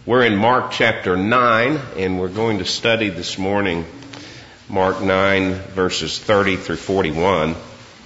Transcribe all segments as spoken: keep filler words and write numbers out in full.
We're in Mark chapter nine, and we're going to study this morning Mark nine, verses thirty through forty-one.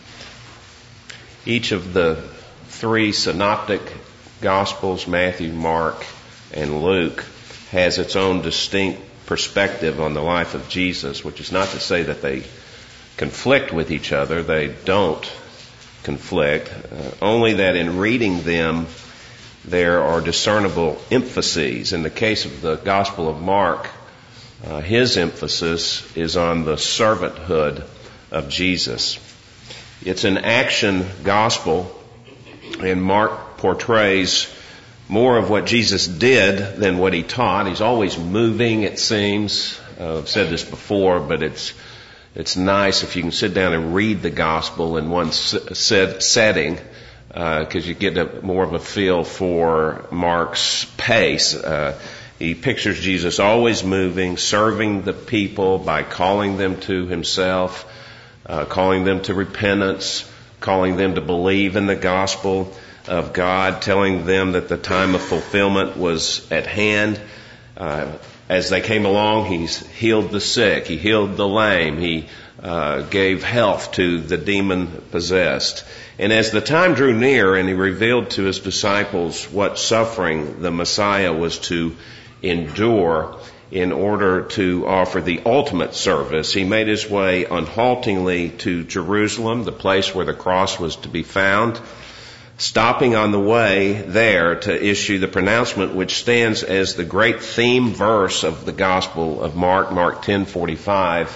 Each of the three synoptic Gospels, Matthew, Mark, and Luke, has its own distinct perspective on the life of Jesus, which is not to say that they conflict with each other. They don't conflict, uh, only that in reading them, there are discernible emphases. In the case of the Gospel of Mark, uh, his emphasis is on the servanthood of Jesus. It's an action gospel, and Mark portrays more of what Jesus did than what he taught. He's always moving, it seems. Uh, I've said this before, but it's it's nice if you can sit down and read the gospel in one set, setting, because uh, you get a, more of a feel for Mark's pace. Uh, he pictures Jesus always moving, serving the people by calling them to himself, uh, calling them to repentance, calling them to believe in the gospel of God, telling them that the time of fulfillment was at hand. Uh, as they came along, he's healed the sick, he healed the lame, he uh, gave health to the demon-possessed. And as the time drew near and he revealed to his disciples what suffering the Messiah was to endure in order to offer the ultimate service, he made his way unhaltingly to Jerusalem, the place where the cross was to be found, stopping on the way there to issue the pronouncement which stands as the great theme verse of the Gospel of Mark, Mark ten forty-five,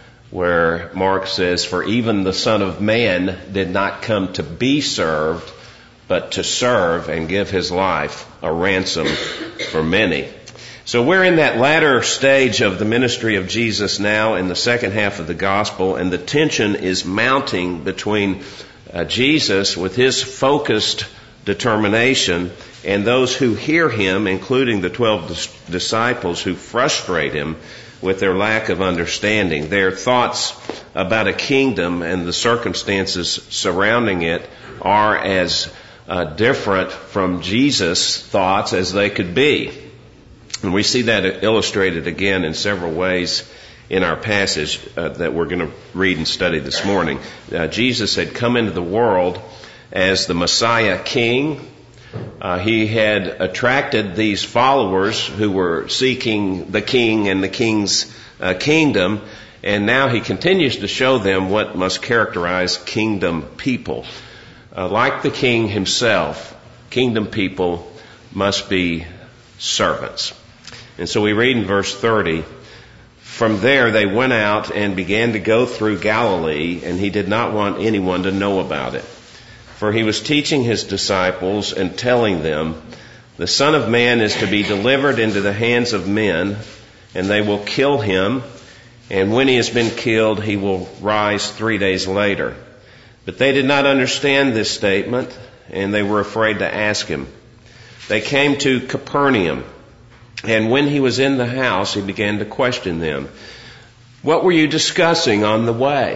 where Mark says, "For even the Son of Man did not come to be served, but to serve and give his life a ransom for many." So we're in that latter stage of the ministry of Jesus now in the second half of the Gospel, and the tension is mounting between uh, Jesus with his focused determination and those who hear him, including the twelve dis- disciples who frustrate him with their lack of understanding. Their thoughts about a kingdom and the circumstances surrounding it are as uh, different from Jesus' thoughts as they could be. And we see that illustrated again in several ways in our passage uh, that we're going to read and study this morning. Uh, Jesus had come into the world as the Messiah King. Uh, he had attracted these followers who were seeking the King and the King's uh, kingdom, and now he continues to show them what must characterize kingdom people. Uh, like the King himself, kingdom people must be servants. And so we read in verse thirty, "From there they went out and began to go through Galilee, and he did not want anyone to know about it. For he was teaching his disciples and telling them, 'The Son of Man is to be delivered into the hands of men, and they will kill him, and when he has been killed, he will rise three days later.' But they did not understand this statement, and they were afraid to ask him. They came to Capernaum, and when he was in the house, he began to question them. 'What were you discussing on the way?'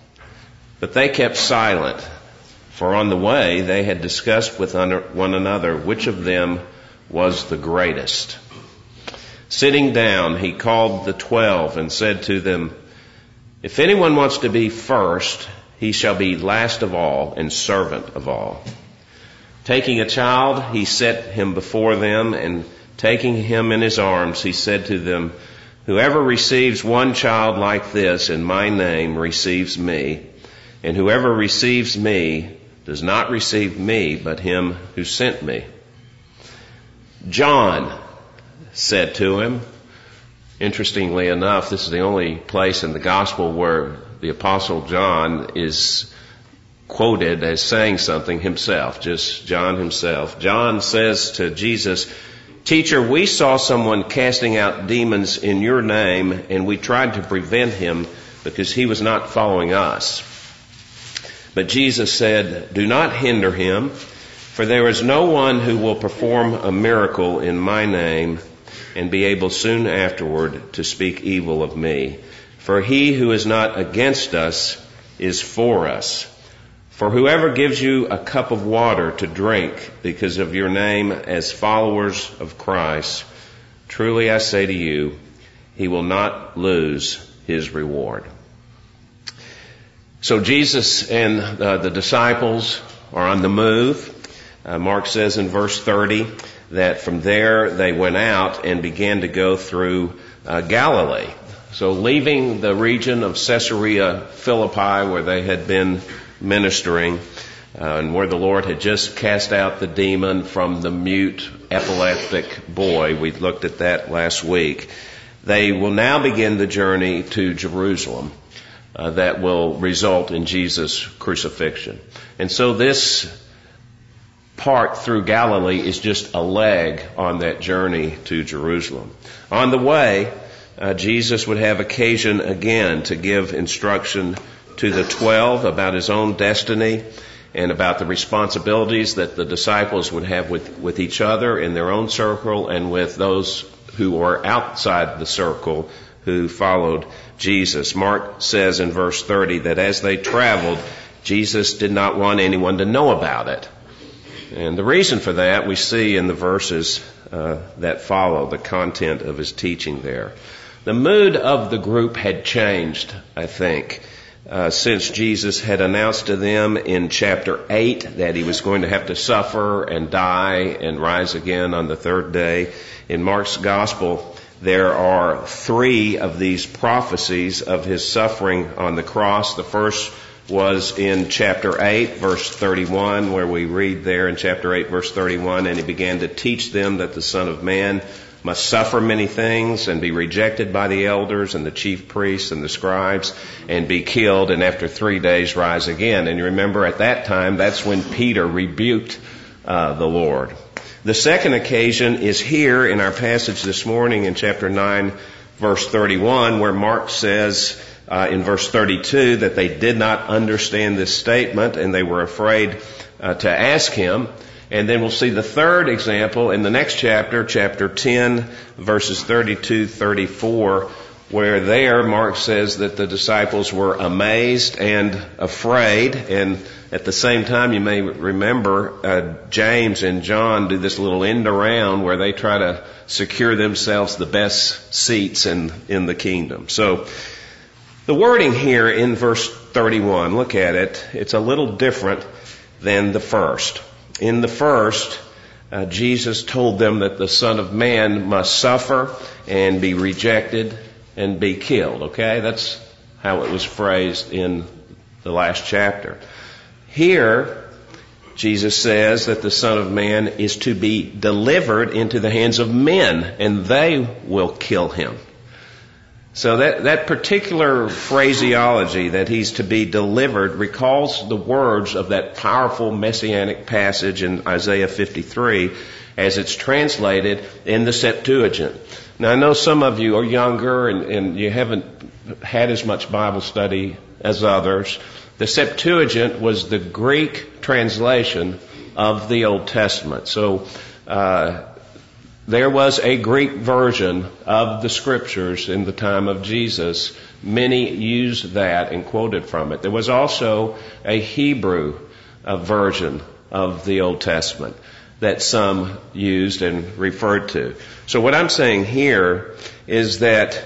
But they kept silent. For on the way they had discussed with one another which of them was the greatest. Sitting down, he called the twelve and said to them, 'If anyone wants to be first, he shall be last of all and servant of all.' Taking a child, he set him before them, and taking him in his arms, he said to them, 'Whoever receives one child like this in my name receives me, and whoever receives me does not receive me, but him who sent me.' John said to him," interestingly enough, this is the only place in the gospel where the Apostle John is quoted as saying something himself, just John himself. John says to Jesus, "Teacher, we saw someone casting out demons in your name, and we tried to prevent him because he was not following us." But Jesus said, "Do not hinder him, for there is no one who will perform a miracle in my name and be able soon afterward to speak evil of me. For he who is not against us is for us. For whoever gives you a cup of water to drink because of your name as followers of Christ Truly I say to you, he will not lose his reward. So Jesus and uh, the disciples are on the move. Uh, Mark says in verse thirty that from there they went out and began to go through uh, Galilee. So leaving the region of Caesarea Philippi where they had been ministering, uh, and where the Lord had just cast out the demon from the mute epileptic boy. We looked at that last week. They will now begin the journey to Jerusalem uh, that will result in Jesus' crucifixion. And so this part through Galilee is just a leg on that journey to Jerusalem. On the way, uh, Jesus would have occasion again to give instruction to the twelve about his own destiny and about the responsibilities that the disciples would have with, with each other in their own circle and with those who were outside the circle who followed Jesus. Mark says in verse thirty that as they traveled, Jesus did not want anyone to know about it. And the reason for that we see in the verses uh, that follow, the content of his teaching there. The mood of the group had changed, I think, uh, since Jesus had announced to them in chapter eight that he was going to have to suffer and die and rise again on the third day. In Mark's gospel, there are three of these prophecies of his suffering on the cross. The first was in chapter eight, verse thirty-one, where we read there in chapter eight, verse thirty-one, and he began to teach them that the Son of Man must suffer many things and be rejected by the elders and the chief priests and the scribes and be killed and after three days rise again. And you remember at that time, that's when Peter rebuked uh, the Lord. The second occasion is here in our passage this morning in chapter nine, verse thirty-one, where Mark says uh, in verse thirty-two that they did not understand this statement and they were afraid uh, to ask him. And then we'll see the third example in the next chapter, chapter ten, verses thirty-two, thirty-four, where there Mark says that the disciples were amazed and afraid. And at the same time, you may remember uh, James and John do this little end around where they try to secure themselves the best seats in, in the kingdom. So the wording here in verse thirty-one, look at it, it's a little different than the first. In the first, uh, Jesus told them that the Son of Man must suffer and be rejected and be killed. Okay? That's how it was phrased in the last chapter. Here, Jesus says that the Son of Man is to be delivered into the hands of men, and they will kill him. So that, that particular phraseology that he's to be delivered recalls the words of that powerful messianic passage in Isaiah fifty-three as it's translated in the Septuagint. Now I know some of you are younger and, and you haven't had as much Bible study as others. The Septuagint was the Greek translation of the Old Testament. So uh there was a Greek version of the Scriptures in the time of Jesus. Many used that and quoted from it. There was also a Hebrew uh, version of the Old Testament that some used and referred to. So what I'm saying here is that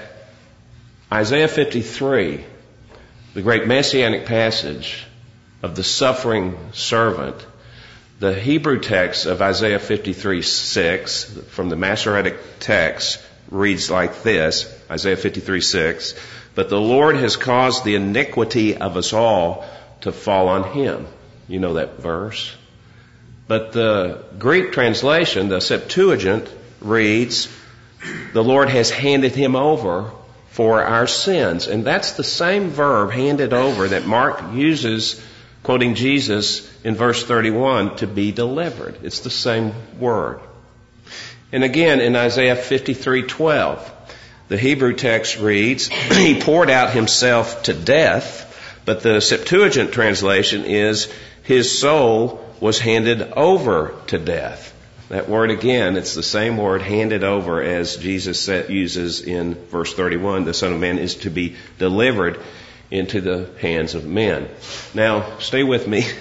Isaiah fifty-three, the great messianic passage of the suffering servant, the Hebrew text of Isaiah fifty-three six from the Masoretic text reads like this, Isaiah fifty-three six, but the Lord has caused the iniquity of us all to fall on him. You know that verse. But the Greek translation, the Septuagint, reads, the Lord has handed him over for our sins. And that's the same verb, handed over, that Mark uses, quoting Jesus in verse thirty-one, to be delivered. It's the same word. And again, in Isaiah fifty-three twelve, the Hebrew text reads, he poured out himself to death, but the Septuagint translation is, his soul was handed over to death. That word again, it's the same word, handed over, as Jesus uses in verse thirty-one. The Son of Man is to be delivered into the hands of men. Now, stay with me.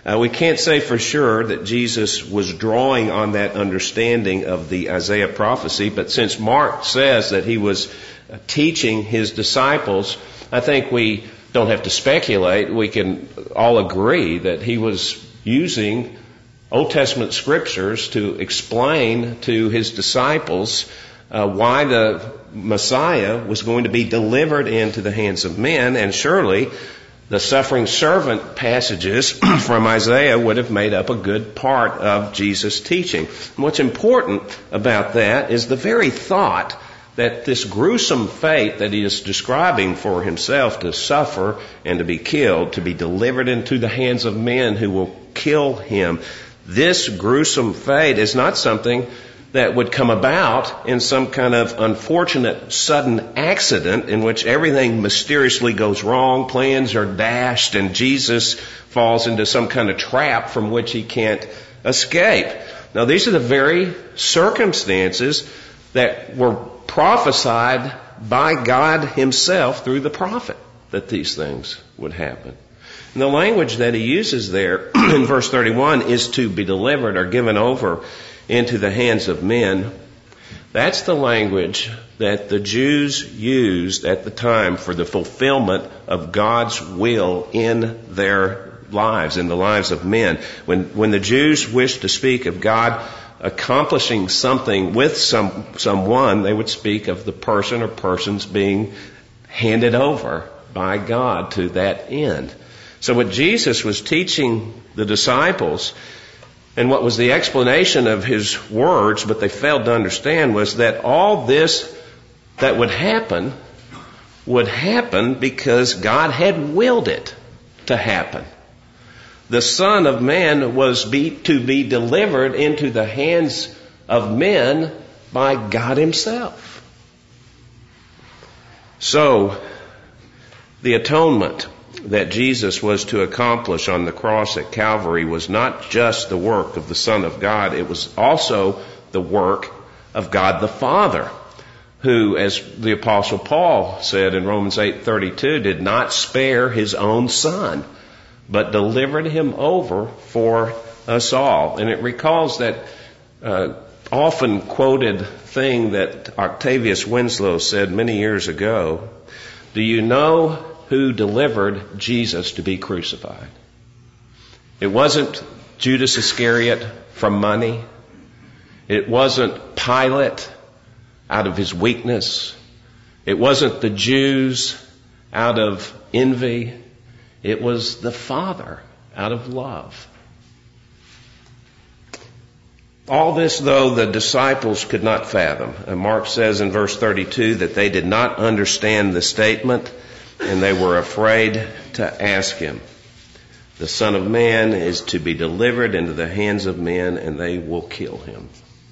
Uh, we can't say for sure that Jesus was drawing on that understanding of the Isaiah prophecy, but since Mark says that he was uh, teaching his disciples, I think we don't have to speculate. We can all agree that he was using Old Testament scriptures to explain to his disciples uh, why the Messiah was going to be delivered into the hands of men, and surely the suffering servant passages from Isaiah would have made up a good part of Jesus' teaching. And what's important about that is the very thought that this gruesome fate that he is describing for himself, to suffer and to be killed, to be delivered into the hands of men who will kill him, this gruesome fate is not something that would come about in some kind of unfortunate sudden accident in which everything mysteriously goes wrong, plans are dashed, and Jesus falls into some kind of trap from which he can't escape. Now, these are the very circumstances that were prophesied by God himself through the prophet, that these things would happen. And the language that he uses there in verse thirty-one is to be delivered or given over into the hands of men. That's the language that the Jews used at the time for the fulfillment of God's will in their lives, in the lives of men. When, when the Jews wished to speak of God accomplishing something with some, someone, they would speak of the person or persons being handed over by God to that end. So what Jesus was teaching the disciples, and what was the explanation of his words, but they failed to understand, was that all this that would happen would happen because God had willed it to happen. The Son of Man was be, to be delivered into the hands of men by God himself. So, the atonement that Jesus was to accomplish on the cross at Calvary was not just the work of the Son of God, it was also the work of God the Father, who, as the Apostle Paul said in Romans eight thirty-two, did not spare his own Son, but delivered him over for us all. And it recalls that uh, often quoted thing that Octavius Winslow said many years ago: do you know who delivered Jesus to be crucified? It wasn't Judas Iscariot from money. It wasn't Pilate out of his weakness. It wasn't the Jews out of envy. It was the Father out of love. All this, though, the disciples could not fathom. And Mark says in verse thirty-two that they did not understand the statement, and they were afraid to ask him. The Son of Man is to be delivered into the hands of men, and they will kill him.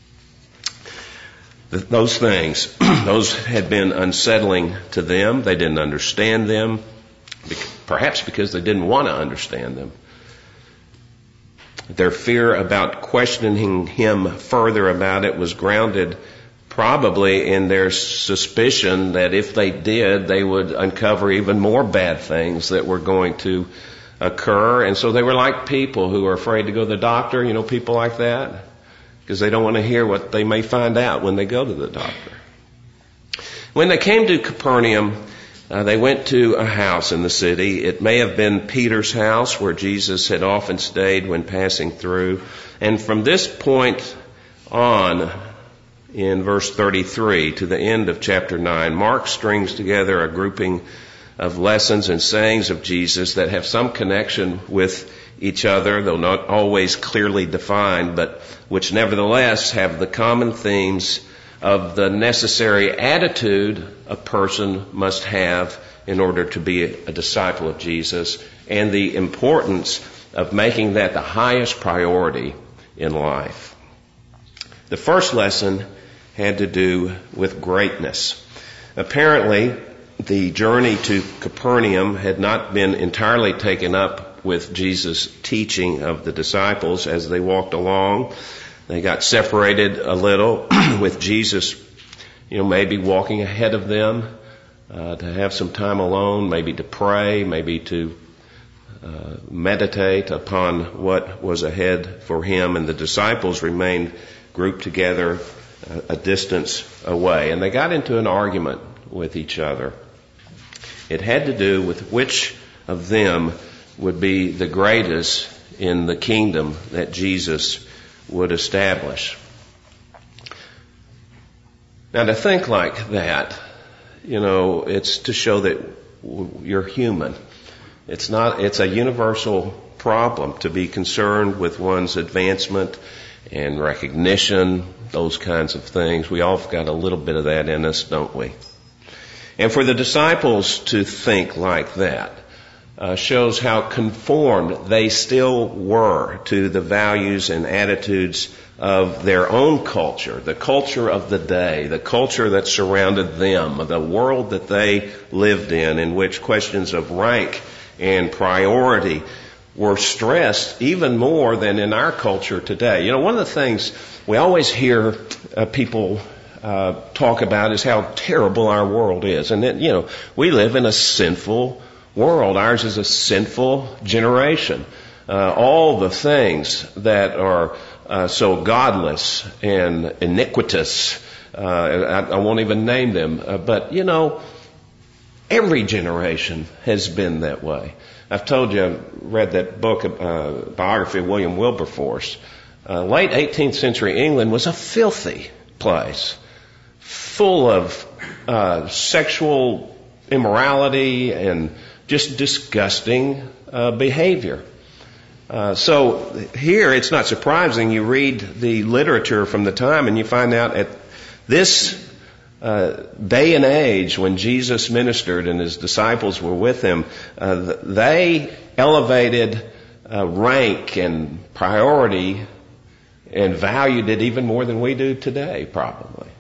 Those things, those had been unsettling to them. They didn't understand them, perhaps because they didn't want to understand them. Their fear about questioning him further about it was grounded probably in their suspicion that if they did, they would uncover even more bad things that were going to occur. And so they were like people who are afraid to go to the doctor, you know, people like that, because they don't want to hear what they may find out when they go to the doctor. When they came to Capernaum, uh, they went to a house in the city. It may have been Peter's house, where Jesus had often stayed when passing through. And from this point on, in verse thirty-three to the end of chapter nine, Mark strings together a grouping of lessons and sayings of Jesus that have some connection with each other, though not always clearly defined, but which nevertheless have the common themes of the necessary attitude a person must have in order to be a disciple of Jesus, and the importance of making that the highest priority in life. The first lesson had to do with greatness. Apparently, the journey to Capernaum had not been entirely taken up with Jesus' teaching of the disciples as they walked along. They got separated a little with Jesus, you know, maybe walking ahead of them uh, to have some time alone, maybe to pray, maybe to uh, meditate upon what was ahead for him, and the disciples remained grouped together a, a distance away. And they got into an argument with each other. It had to do with which of them would be the greatest in the kingdom that Jesus would establish. Now, to think like that, you know, it's to show that you're human. It's not, it's a universal problem to be concerned with one's advancement and recognition, those kinds of things. We all have got a little bit of that in us, don't we? And for the disciples to think like that uh, shows how conformed they still were to the values and attitudes of their own culture, the culture of the day, the culture that surrounded them, the world that they lived in, in which questions of rank and priority were stressed even more than in our culture today. You know, one of the things we always hear uh, people uh, talk about is how terrible our world is. And that, you know, we live in a sinful world. Ours is a sinful generation. Uh, all the things that are Uh, so godless and iniquitous, uh, I, I won't even name them, uh, but you know, every generation has been that way. I've told you, I read that book, uh, biography of William Wilberforce. Uh, late eighteenth century England was a filthy place, full of uh, sexual immorality and just disgusting uh, behavior. Uh, so here it's not surprising. You read the literature from the time and you find out at this uh, day and age when Jesus ministered and his disciples were with him, uh, they elevated uh, rank and priority and valued it even more than we do today, probably.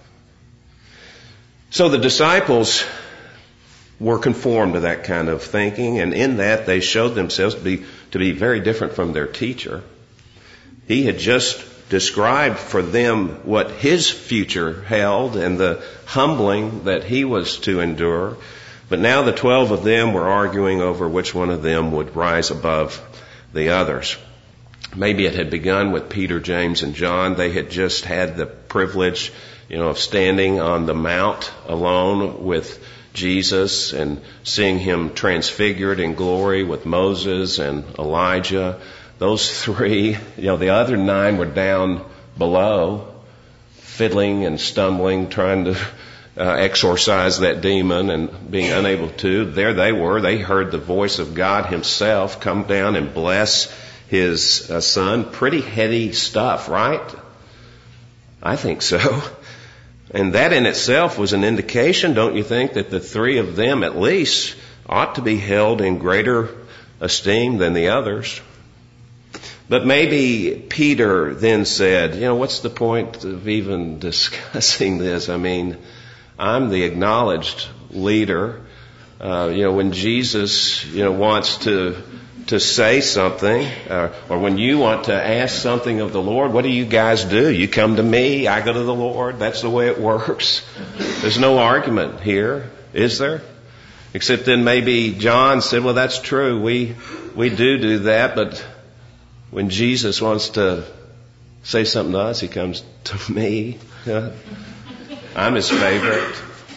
So the disciples were conformed to that kind of thinking, and in that they showed themselves to be to be very different from their teacher. He had just described for them what his future held and the humbling that he was to endure. But now the twelve of them were arguing over which one of them would rise above the others. Maybe it had begun with Peter, James, and John. They had just had the privilege, you know, of standing on the mount alone with Jesus and seeing him transfigured in glory with Moses and Elijah. Those three, you know, the other nine were down below, fiddling and stumbling, trying to uh, exorcise that demon and being unable to. There they were. They heard the voice of God himself come down and bless his uh, son. Pretty heady stuff, right? I think so. And that in itself was an indication, don't you think, that the three of them at least ought to be held in greater esteem than the others. But maybe Peter then said, you know, what's the point of even discussing this? I mean, I'm the acknowledged leader. Uh, you know, when Jesus, you know, wants to to say something, uh, or when you want to ask something of the Lord, what do you guys do? You come to me, I go to the Lord. That's the way it works. There's no argument here, is there? Except then maybe John said, well, that's true. We, we do do that, but when Jesus wants to say something to us, he comes to me. I'm his favorite.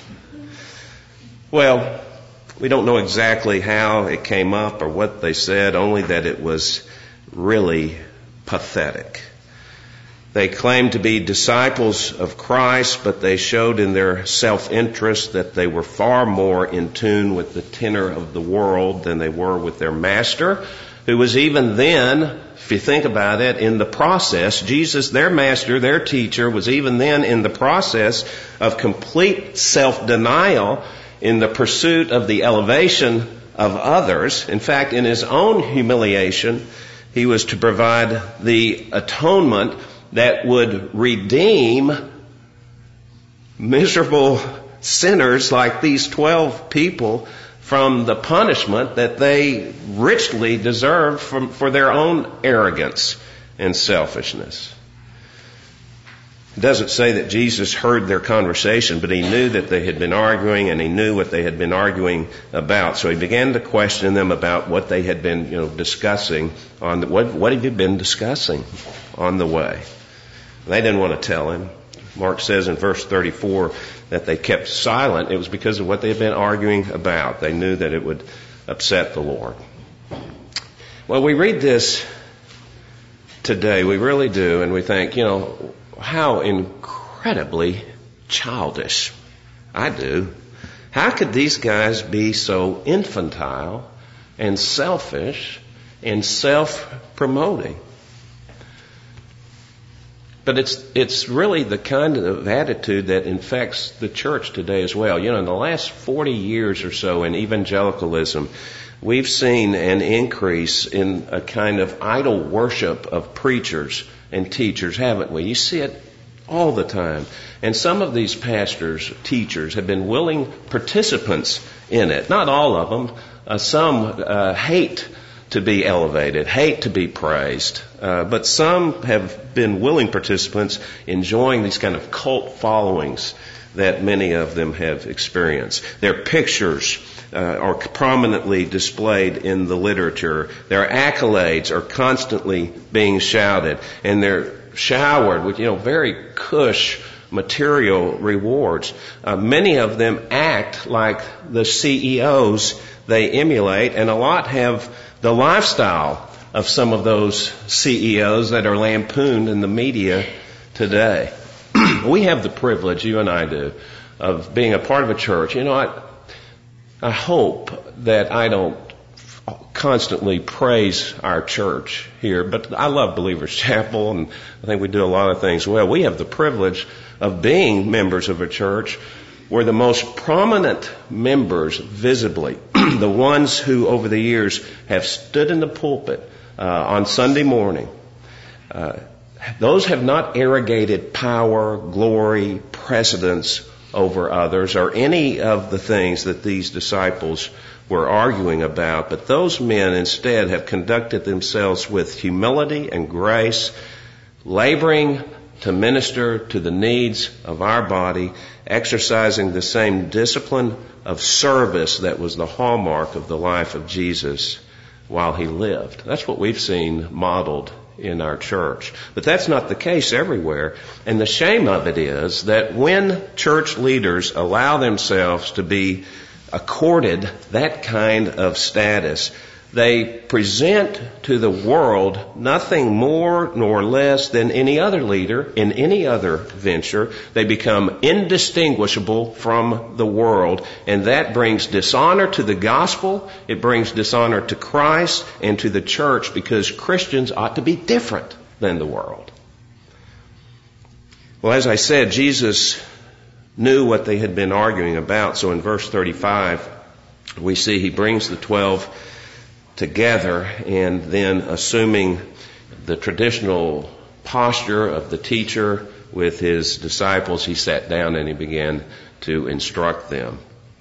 Well, we don't know exactly how it came up or what they said, only that it was really pathetic. They claimed to be disciples of Christ, but they showed in their self-interest that they were far more in tune with the tenor of the world than they were with their master, who was even then, if you think about it, in the process, Jesus, their master, their teacher, was even then in the process of complete self-denial in the pursuit of the elevation of others. In fact, in his own humiliation, he was to provide the atonement that would redeem miserable sinners like these twelve people from the punishment that they richly deserved from, for their own arrogance and selfishness. It doesn't say that Jesus heard their conversation, but he knew that they had been arguing, and he knew what they had been arguing about. So he began to question them about what they had been, you know, discussing on the, what what had you been discussing on the way. They didn't want to tell him. Mark says in verse thirty-four that they kept silent. It was because of what they had been arguing about. They knew that it would upset the Lord. Well, we read this today, we really do, and we think, you know, how incredibly childish. I do. How could these guys be so infantile and selfish and self-promoting? But it's it's really the kind of attitude that infects the church today as well. You know, in the last forty years or so in evangelicalism, we've seen an increase in a kind of idol worship of preachers and teachers, haven't we? You see it all the time. And some of these pastors, teachers, have been willing participants in it. Not all of them. Uh, some uh, hate to be elevated, hate to be praised. Uh, but some have been willing participants, enjoying these kind of cult followings that many of them have experienced. Their pictures uh, are prominently displayed in the literature. Their accolades are constantly being shouted, and they're showered with, you know, very cush material rewards. Uh, many of them act like the C E Os they emulate, and a lot have the lifestyle of some of those C E Os that are lampooned in the media today. We have the privilege, you and I do, of being a part of a church. You know, I, I hope that I don't constantly praise our church here, but I love Believers Chapel, and I think we do a lot of things well. We have the privilege of being members of a church where the most prominent members visibly, the ones who over the years have stood in the pulpit uh, on Sunday morning, uh, those have not arrogated power, glory, precedence over others, or any of the things that these disciples were arguing about. But those men instead have conducted themselves with humility and grace, laboring to minister to the needs of our body, exercising the same discipline of service that was the hallmark of the life of Jesus while he lived. That's what we've seen modeled in our church. But that's not the case everywhere. And the shame of it is that when church leaders allow themselves to be accorded that kind of status, they present to the world nothing more nor less than any other leader in any other venture. They become indistinguishable from the world, and that brings dishonor to the gospel. It brings dishonor to Christ and to the church, because Christians ought to be different than the world. Well, as I said, Jesus knew what they had been arguing about. So in verse thirty-five, we see he brings the twelve together, and then, assuming the traditional posture of the teacher with his disciples, he sat down and he began to instruct them.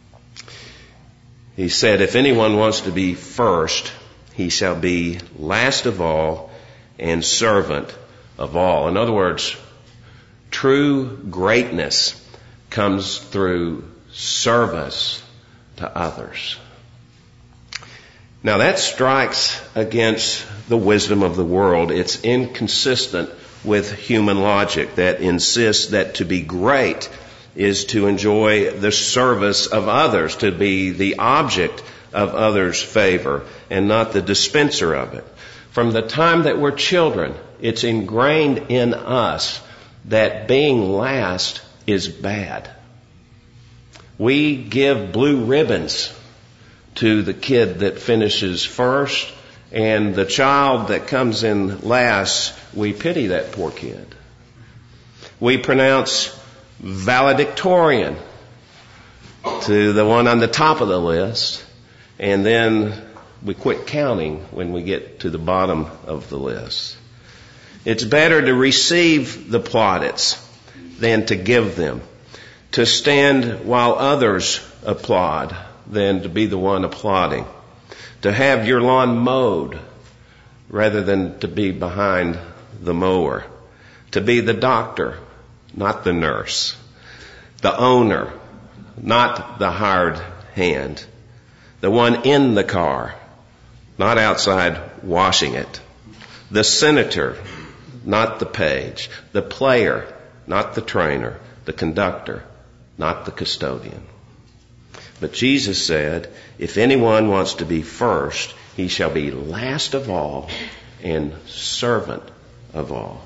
He said, "If anyone wants to be first, he shall be last of all and servant of all." In other words, true greatness comes through service to others. Now that strikes against the wisdom of the world. It's inconsistent with human logic that insists that to be great is to enjoy the service of others, to be the object of others' favor and not the dispenser of it. From the time that we're children, it's ingrained in us that being last is bad. We give blue ribbons to the kid that finishes first, and the child that comes in last, we pity that poor kid. We pronounce valedictorian to the one on the top of the list, and then we quit counting when we get to the bottom of the list. It's better to receive the plaudits than to give them, to stand while others applaud than to be the one applauding, to have your lawn mowed rather than to be behind the mower, to be the doctor not the nurse. The owner, not the hired hand. The one in the car, not outside washing it. The senator, not the page. The player, not the trainer. The conductor, not the custodian. But Jesus said, if anyone wants to be first, he shall be last of all and servant of all.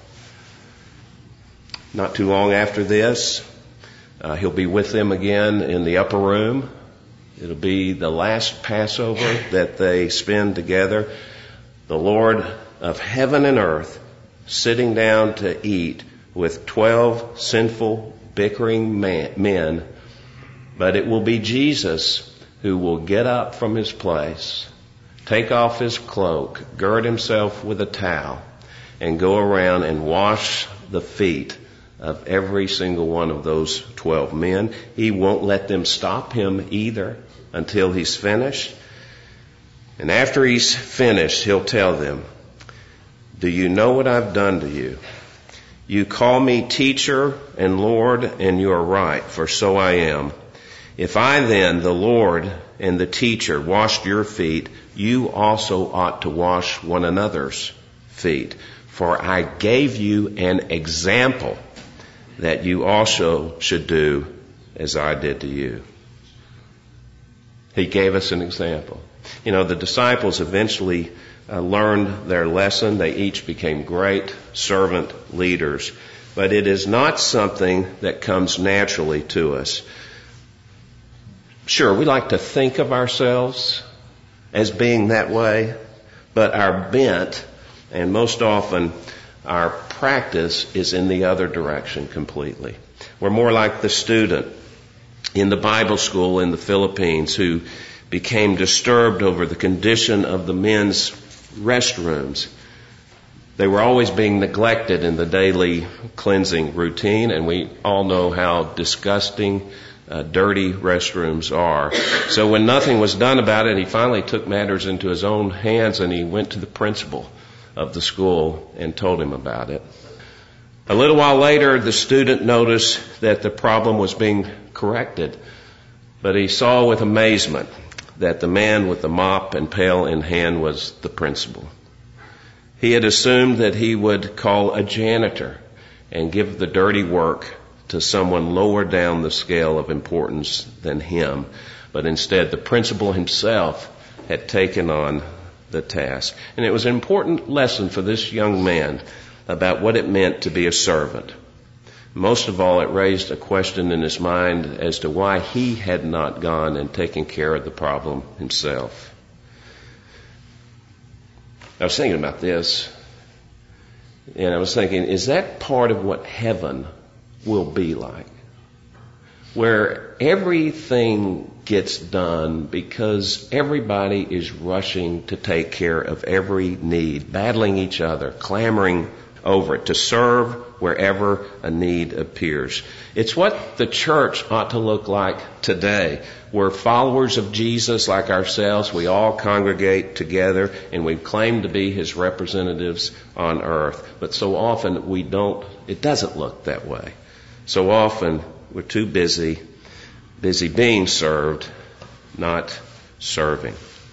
Not too long after this, uh, he'll be with them again in the upper room. It'll be the last Passover that they spend together. The Lord of heaven and earth sitting down to eat with twelve sinful, bickering man, men. But it will be Jesus who will get up from his place, take off his cloak, gird himself with a towel, and go around and wash the feet of every single one of those twelve men. He won't let them stop him either until he's finished. And after he's finished, he'll tell them, do you know what I've done to you? You call me teacher and Lord, and you are right, for so I am. If I then, the Lord and the teacher, washed your feet, you also ought to wash one another's feet. For I gave you an example that you also should do as I did to you. He gave us an example. You know, the disciples eventually uh, learned their lesson. They each became great servant leaders. But it is not something that comes naturally to us. Sure, we like to think of ourselves as being that way, but our bent, and most often our practice, is in the other direction completely. We're more like the student in the Bible school in the Philippines who became disturbed over the condition of the men's restrooms. They were always being neglected in the daily cleansing routine, and we all know how disgusting Uh, dirty restrooms are. So when nothing was done about it, he finally took matters into his own hands and he went to the principal of the school and told him about it. A little while later, the student noticed that the problem was being corrected, but he saw with amazement that the man with the mop and pail in hand was the principal. He had assumed that he would call a janitor and give the dirty work to someone lower down the scale of importance than him. But instead, the principal himself had taken on the task. And it was an important lesson for this young man about what it meant to be a servant. Most of all, it raised a question in his mind as to why he had not gone and taken care of the problem himself. I was thinking about this, and I was thinking, is that part of what heaven will be like? Where everything gets done because everybody is rushing to take care of every need, battling each other, clamoring over it, to serve wherever a need appears. It's what the church ought to look like today. We're followers of Jesus like ourselves. We all congregate together and we claim to be his representatives on earth. But so often we don't, it doesn't look that way. So often we're too busy, busy being served, not serving.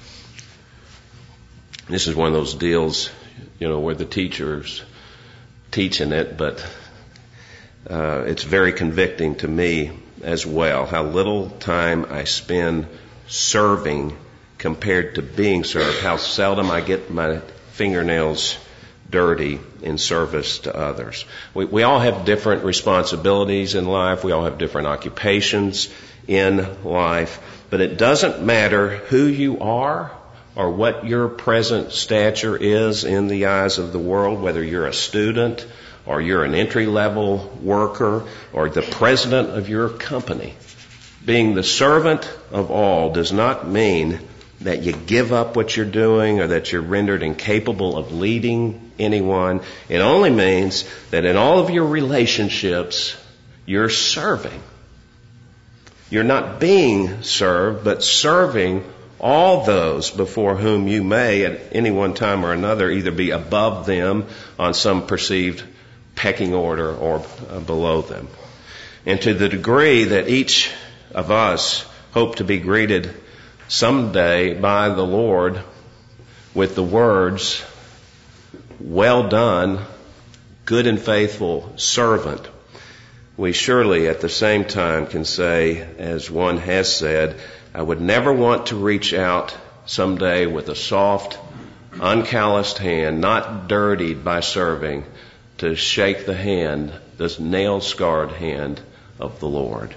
This is one of those deals, you know, where the teacher's teaching it, but uh, it's very convicting to me as well, how little time I spend serving compared to being served, how seldom I get my fingernails dirty in service to others. We, we all have different responsibilities in life. We all have different occupations in life. But it doesn't matter who you are or what your present stature is in the eyes of the world, whether you're a student or you're an entry-level worker or the president of your company. Being the servant of all does not mean that you give up what you're doing or that you're rendered incapable of leading anyone. It only means that in all of your relationships, you're serving. You're not being served, but serving all those before whom you may at any one time or another either be above them on some perceived pecking order or uh, below them. And to the degree that each of us hope to be greeted someday by the Lord with the words, "Well done, good and faithful servant," we surely at the same time can say, as one has said, I would never want to reach out someday with a soft, uncalloused hand, not dirtied by serving, to shake the hand, this nail-scarred hand of the Lord.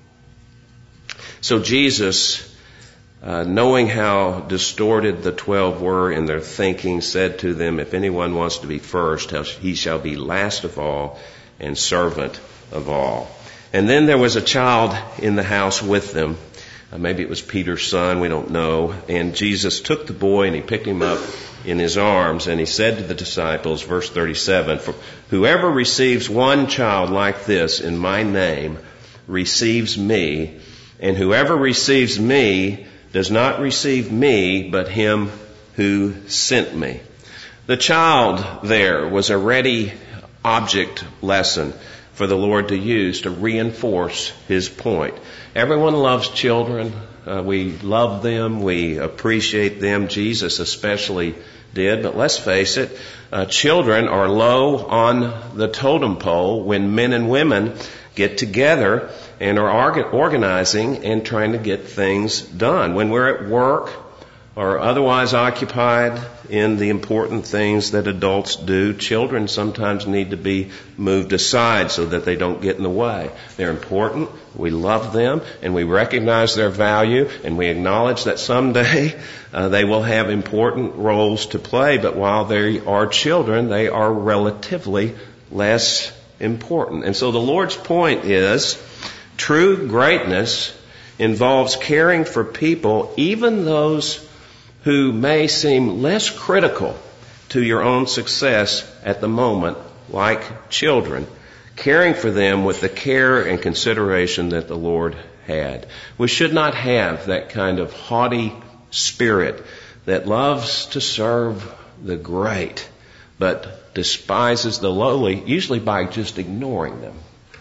So Jesus, uh, knowing how distorted the twelve were in their thinking, said to them, if anyone wants to be first, he shall be last of all and servant of all. And then there was a child in the house with them. Uh, maybe it was Peter's son, we don't know. And Jesus took the boy and he picked him up in his arms, and he said to the disciples, verse thirty-seven, "For whoever receives one child like this in my name receives me, and whoever receives me does not receive me, but him who sent me." The child there was a ready object lesson for the Lord to use to reinforce his point. Everyone loves children. Uh, we love them. We appreciate them. Jesus especially did. But let's face it, uh, children are low on the totem pole when men and women get together and are organizing and trying to get things done. When we're at work or otherwise occupied in the important things that adults do, children sometimes need to be moved aside so that they don't get in the way. They're important, we love them, and we recognize their value, and we acknowledge that someday uh, they will have important roles to play, but while they are children, they are relatively less important. And so the Lord's point is, true greatness involves caring for people, even those who may seem less critical to your own success at the moment, like children, caring for them with the care and consideration that the Lord had. We should not have that kind of haughty spirit that loves to serve the great, but despises the lowly, usually by just ignoring them.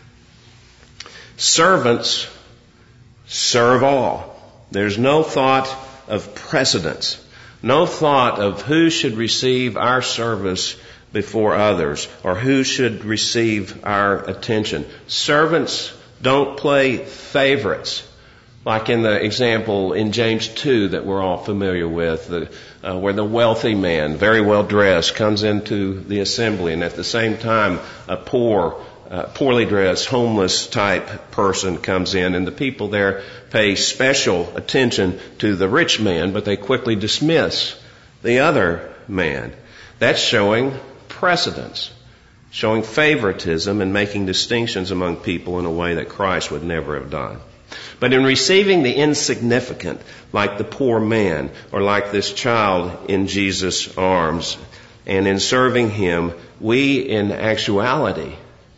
Servants serve all. There's no thought of precedence, no thought of who should receive our service before others or who should receive our attention. Servants don't play favorites, like in the example in James two that we're all familiar with, the, uh, where the wealthy man, very well dressed, comes into the assembly, and at the same time a poor Uh, poorly dressed, homeless type person comes in, and the people there pay special attention to the rich man, but they quickly dismiss the other man. That's showing precedence, showing favoritism, and making distinctions among people in a way that Christ would never have done. But in receiving the insignificant, like the poor man, or like this child in Jesus' arms, and in serving him, we in actuality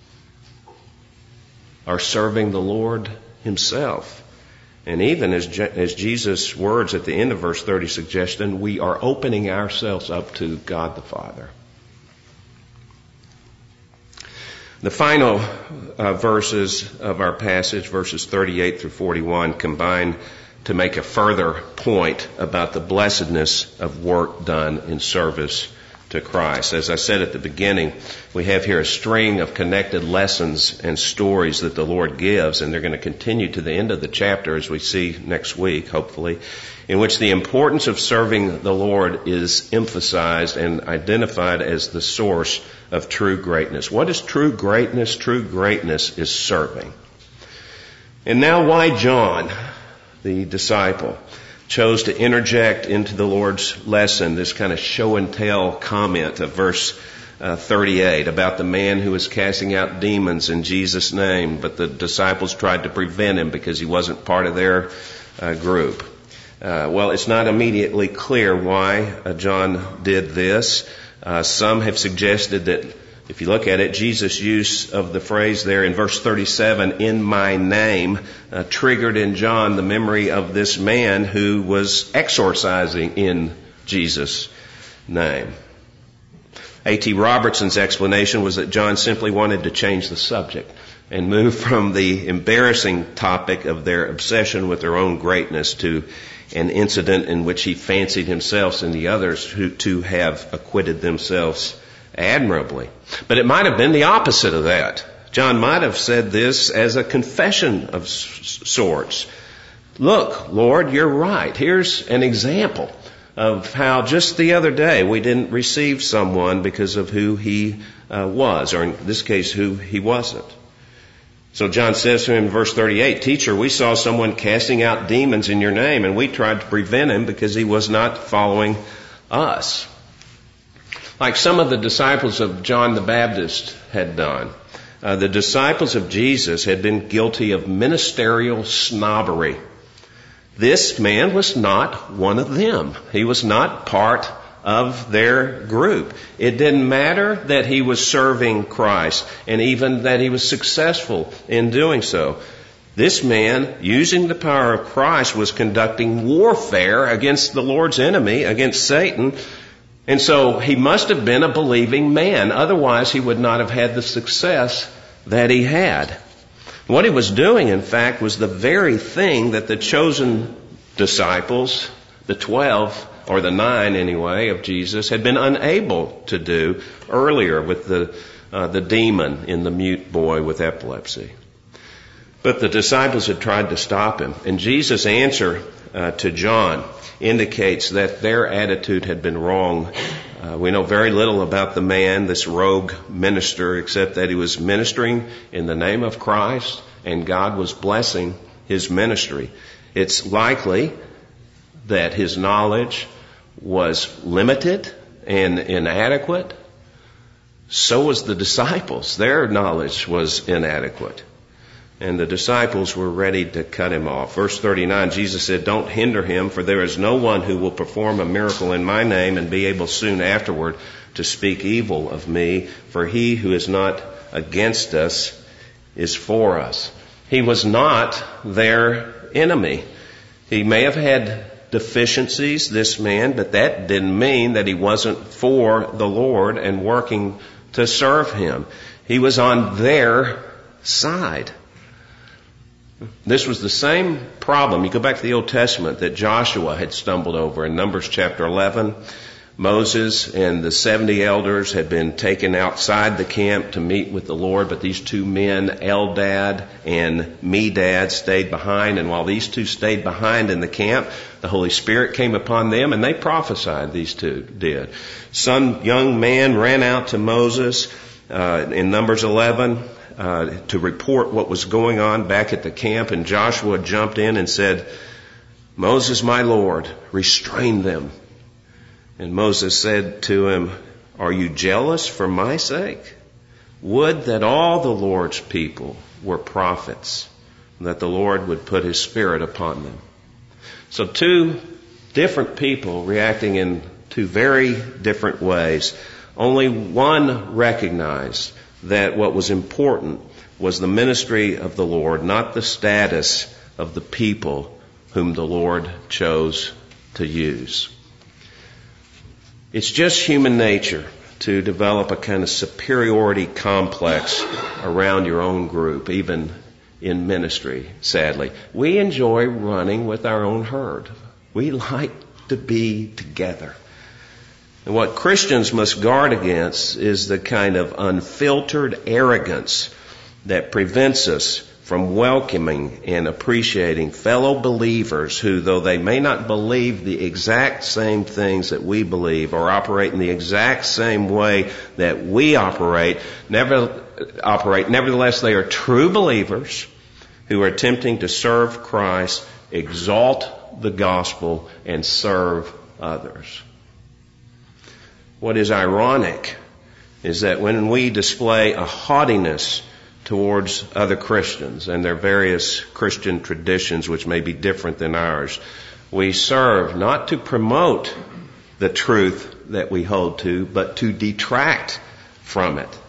are serving the Lord himself. And even as, Je- as Jesus' words at the end of verse thirty suggested, we are opening ourselves up to God the Father. The final uh, verses of our passage, verses thirty-eight through forty-one, combine to make a further point about the blessedness of work done in service to Christ. As I said at the beginning, we have here a string of connected lessons and stories that the Lord gives, and they're going to continue to the end of the chapter as we see next week, hopefully, in which the importance of serving the Lord is emphasized and identified as the source of true greatness. What is true greatness? True greatness is serving. And now why John, the disciple, chose to interject into the Lord's lesson this kind of show and tell comment of verse uh, thirty-eight about the man who was casting out demons in Jesus' name, but the disciples tried to prevent him because he wasn't part of their uh, group. Uh, well, it's not immediately clear why uh, John did this. Uh, some have suggested that if you look at it, Jesus' use of the phrase there in verse thirty-seven, "in my name," uh, triggered in John the memory of this man who was exorcising in Jesus' name. A T Robertson's explanation was that John simply wanted to change the subject and move from the embarrassing topic of their obsession with their own greatness to an incident in which he fancied himself and the others who to have acquitted themselves admirably. But it might have been the opposite of that. John might have said this as a confession of sorts. Look, Lord, you're right. Here's an example of how just the other day we didn't receive someone because of who he uh, was, or in this case, who he wasn't. So John says to him in verse thirty-eight, Teacher, we saw someone casting out demons in your name, and we tried to prevent him because he was not following us. Like some of the disciples of John the Baptist had done, uh, the disciples of Jesus had been guilty of ministerial snobbery. This man was not one of them. He was not part of their group. It didn't matter that he was serving Christ and even that he was successful in doing so. This man, using the power of Christ, was conducting warfare against the Lord's enemy, against Satan. And so he must have been a believing man. Otherwise, he would not have had the success that he had. What he was doing, in fact, was the very thing that the chosen disciples, the twelve, or the nine anyway, of Jesus, had been unable to do earlier with the uh, the demon in the mute boy with epilepsy. But the disciples had tried to stop him. And Jesus' answer uh, to John indicates that their attitude had been wrong. Uh, we know very little about the man, this rogue minister, except that he was ministering in the name of Christ and God was blessing his ministry. It's likely that his knowledge was limited and inadequate. So was the disciples. Their knowledge was inadequate. And the disciples were ready to cut him off. Verse thirty-nine, Jesus said, Don't hinder him, for there is no one who will perform a miracle in my name and be able soon afterward to speak evil of me, for he who is not against us is for us. He was not their enemy. He may have had deficiencies, this man, but that didn't mean that he wasn't for the Lord and working to serve him. He was on their side. This was the same problem. You go back to the Old Testament that Joshua had stumbled over in Numbers chapter eleven. Moses and the seventy elders had been taken outside the camp to meet with the Lord, but these two men, Eldad and Medad, stayed behind. And while these two stayed behind in the camp, the Holy Spirit came upon them and they prophesied, these two did. Some young man ran out to Moses uh, in Numbers eleven uh, to report what was going on back at the camp, and Joshua jumped in and said, Moses, my Lord, restrain them. And Moses said to him, Are you jealous for my sake? Would that all the Lord's people were prophets, and that the Lord would put his Spirit upon them. So two different people reacting in two very different ways. Only one recognized that what was important was the ministry of the Lord, not the status of the people whom the Lord chose to use. It's just human nature to develop a kind of superiority complex around your own group, even in ministry, sadly. We enjoy running with our own herd. We like to be together. And what Christians must guard against is the kind of unfiltered arrogance that prevents us from welcoming and appreciating fellow believers who, though they may not believe the exact same things that we believe or operate in the exact same way that we operate, never operate, nevertheless they are true believers who are attempting to serve Christ, exalt the gospel, and serve others. What is ironic is that when we display a haughtiness towards other Christians and their various Christian traditions, which may be different than ours, we serve not to promote the truth that we hold to, but to detract from it.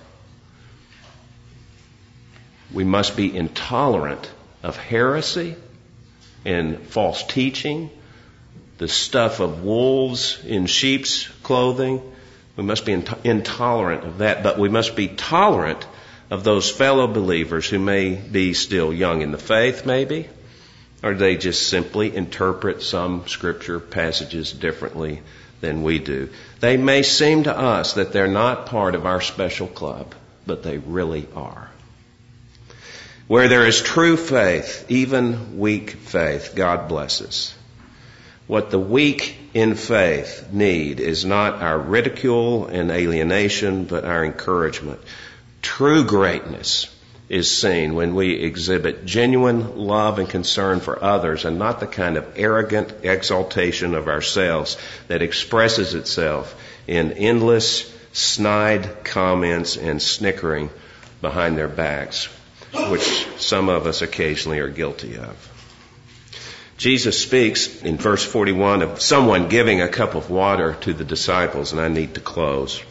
We must be intolerant of heresy and false teaching, the stuff of wolves in sheep's clothing. We must be int- intolerant of that, but we must be tolerant of those fellow believers who may be still young in the faith, maybe, or they just simply interpret some scripture passages differently than we do. They may seem to us that they're not part of our special club, but they really are. Where there is true faith, even weak faith, God blesses. What the weak in faith need is not our ridicule and alienation, but our encouragement. True greatness is seen when we exhibit genuine love and concern for others, and not the kind of arrogant exaltation of ourselves that expresses itself in endless snide comments and snickering behind their backs, which some of us occasionally are guilty of. Jesus speaks in verse forty-one of someone giving a cup of water to the disciples, and I need to close.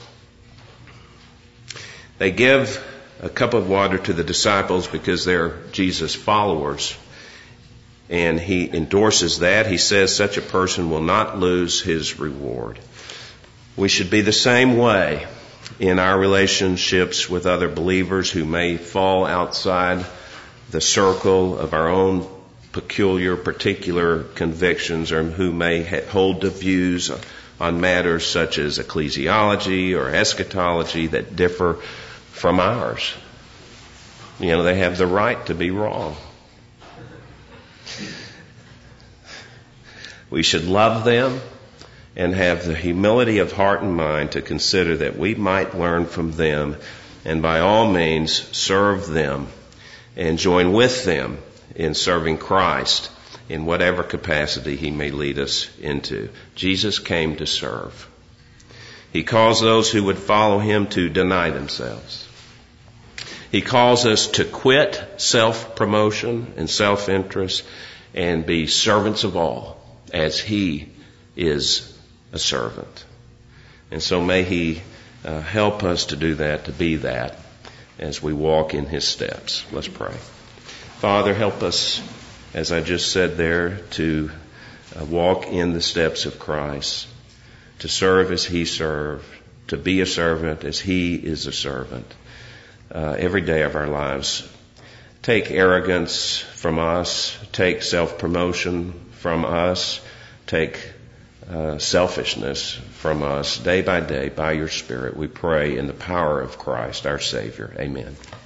They give a cup of water to the disciples because they're Jesus' followers, and he endorses that. He says such a person will not lose his reward. We should be the same way in our relationships with other believers who may fall outside the circle of our own peculiar, particular convictions, or who may hold to views on matters such as ecclesiology or eschatology that differ from ours. You know, they have the right to be wrong. We should love them and have the humility of heart and mind to consider that we might learn from them, and by all means serve them and join with them in serving Christ in whatever capacity he may lead us into. Jesus came to serve. He calls those who would follow him to deny themselves. He calls us to quit self-promotion and self-interest and be servants of all, as he is a servant. And so may he uh, help us to do that, to be that, as we walk in his steps. Let's pray. Father, help us, as I just said there, to uh, walk in the steps of Christ, to serve as he served, to be a servant as he is a servant, uh, every day of our lives. Take arrogance from us, take self-promotion from us, take uh, selfishness from us day by day by your Spirit. We pray in the power of Christ, our Savior. Amen.